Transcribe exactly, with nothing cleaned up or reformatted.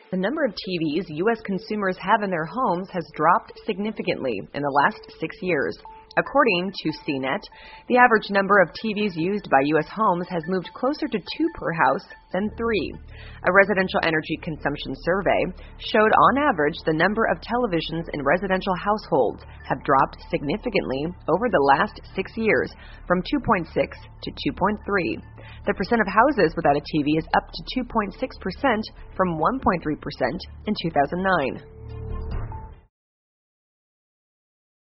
The number of T Vs U S consumers have in their homes has dropped significantly in the last six years. According to C net, the average number of T Vs used by U S homes has moved closer to two per house than three. A residential energy consumption survey showed on average the number of televisions in residential households have dropped significantly over the last six years from two point six to two point three. The percent of houses without a T V is up to two point six percent from one point three percent in two thousand nine.